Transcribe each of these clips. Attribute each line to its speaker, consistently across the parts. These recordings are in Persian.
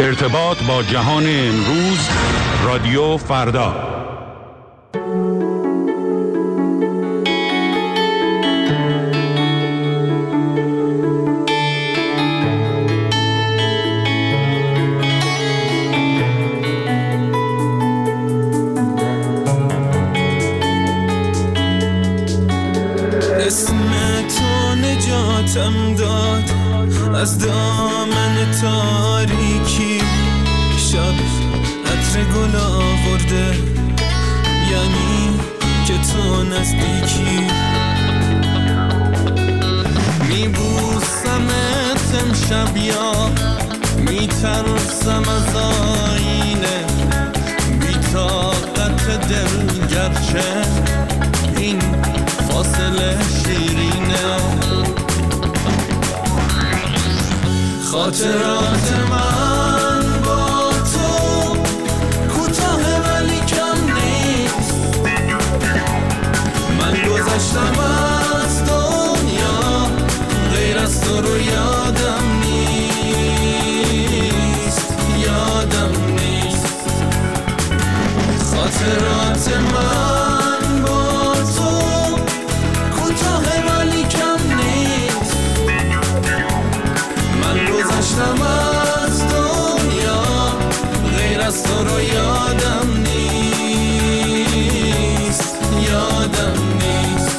Speaker 1: ارتباط با جهان امروز، رادیو فردا.
Speaker 2: اسم تو نجاتم داد از دامن تاریکی، شب عطر گل آورده یعنی که تو نزدیکی. میبوسمت امشب یا میترسم از آینه، بی طاقت دل گرچه این فاصله شیرینه. خاطرات من با تو کوتاه ولی کم نیست، من گذشتم از دنیا غیر از تو رو یادم نیست، یادم نیست. خاطرات من با تو کوتاه ولی کم نیست، من گذشتم از دنیا غیر از تو رو یادم نیست، یادم نیست.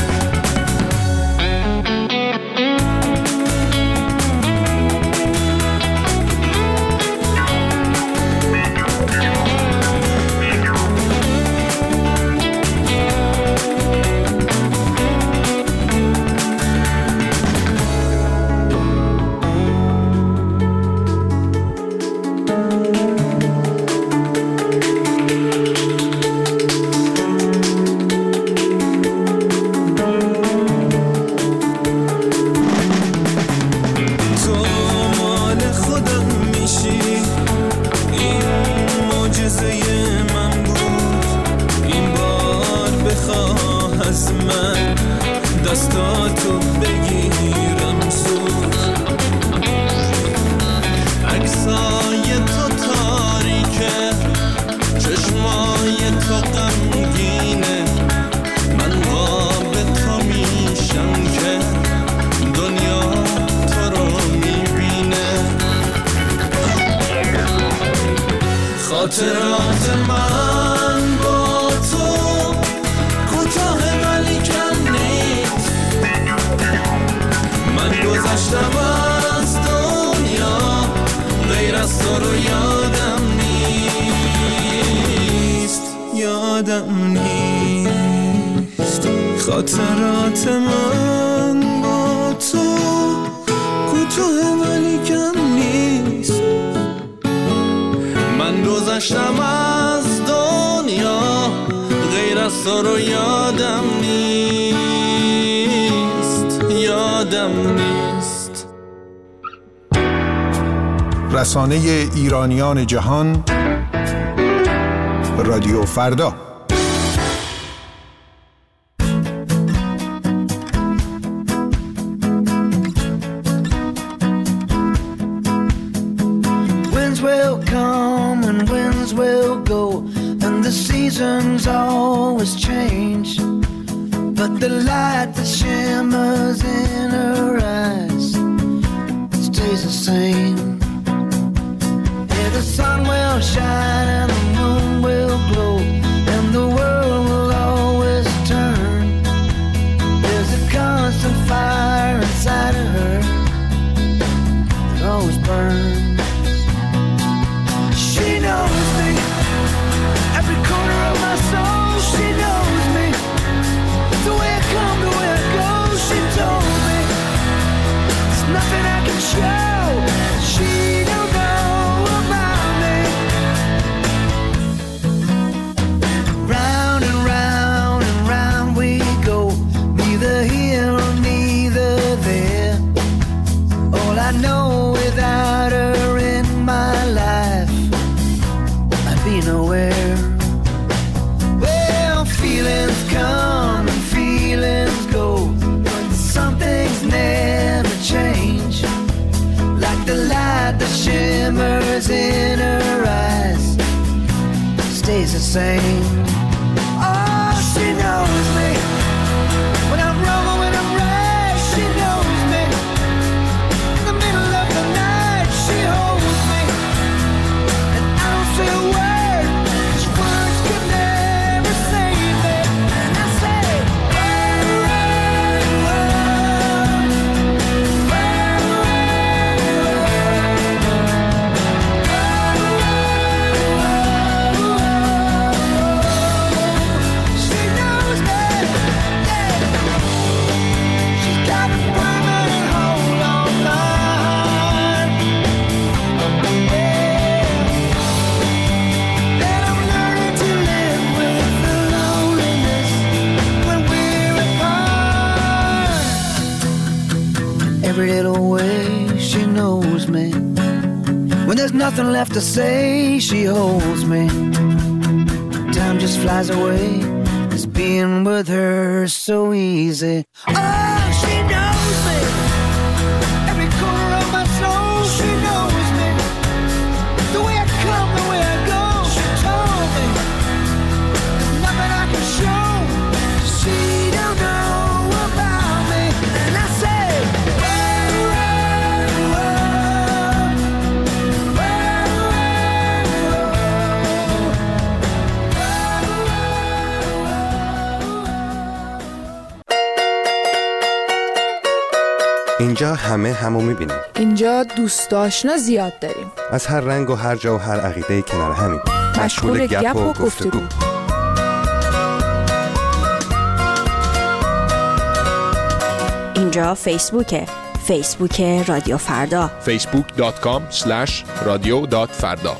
Speaker 2: دستاتو بگیرم زود، عکسای تو تاریکه، چشمای تو غمگینه، من قاب تو میشم که دنیا تو رو میبینه. خاطرات من با تو کوتاه ولی کم نیست، من گذشتم از دنیا غیر از تو رو یادم نیست، یادم نیست. خاطرات من با تو کوتاه ولی کم نیست، من گذشتم از دنیا غیر از تو رو یادم نیست، یادم نیست.
Speaker 3: رسانه ایرانیان جهان، رادیو فردا.
Speaker 4: Winds will come and winds will go, and the seasons always change, but the light that shimmers in her eyes stays the same. Yeah, the sun will shine and the moon will glow, and the world will always turn. There's a constant fire inside of her that always burns. She knows me, every corner of my soul. She knows me, the way I come to where I go. She told me there's nothing I can show she don't know about me. the same. Oh, she knows me. When I'm wrong or when I'm right, she knows me. In the middle of the night, she holds me. And I don't say a word, 'cause words could never save me. And I say, every little way she knows me. When there's nothing left to say, she holds me. Time just flies away, it's being with her so easy. Oh, she knows me. Every corner of my soul, she knows me. The way I come, the way I go, she told me. There's nothing I can show she don't know about me. And I say,
Speaker 5: اینجا همه همو میبینیم.
Speaker 6: اینجا دوست آشنا زیاد داریم.
Speaker 5: از هر رنگ و هر جا و هر عقیده کنار همیم.
Speaker 6: مشغول گپ و گفتگو.
Speaker 7: اینجا فیسبوکه. فیسبوک رادیو فردا.
Speaker 8: facebook.com/radio.farda.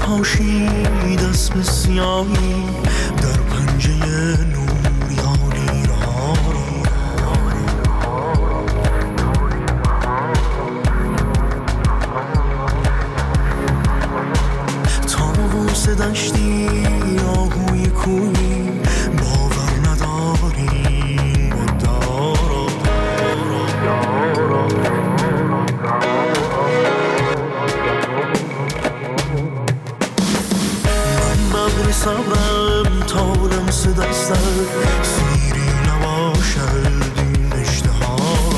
Speaker 2: پاشید اسب سیاهی در پنجه نوریانی رها تاووس دشتی آهوی کوی باور نداریم مدارا صبرم تا لمس دستت سیری نباشد این اشتها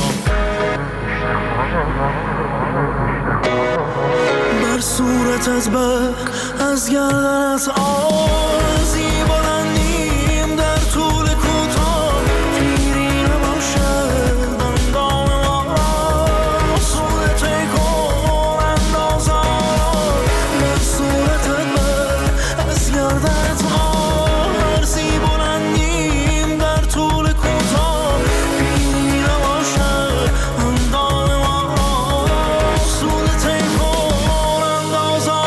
Speaker 2: بر صورتت به از گردنت آرزی بلندیم در طول کوتاه پیری نباشد اندام ما را صورت کن اندازا بر صورتت به گردنت آرزی بلندیم در طول کوتاه پیری نباشد اندام ما را صورت کن اندازا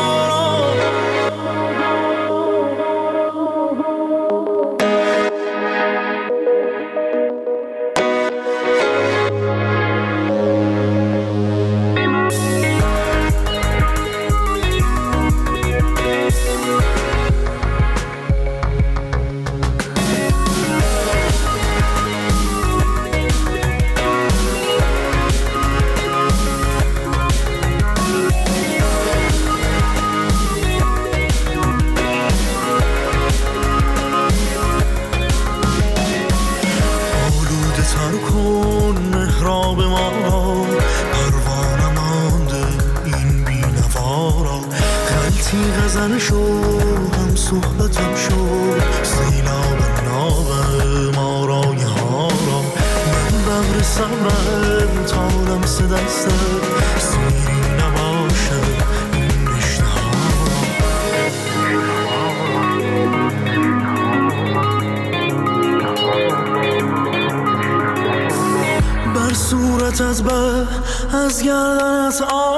Speaker 2: غزل شو هم صحبتم شو سیلاب ناب مارای ها را من ببر صبرم تا لمس دستت سیری نباشد این اشتها بر صورتت به از گردنت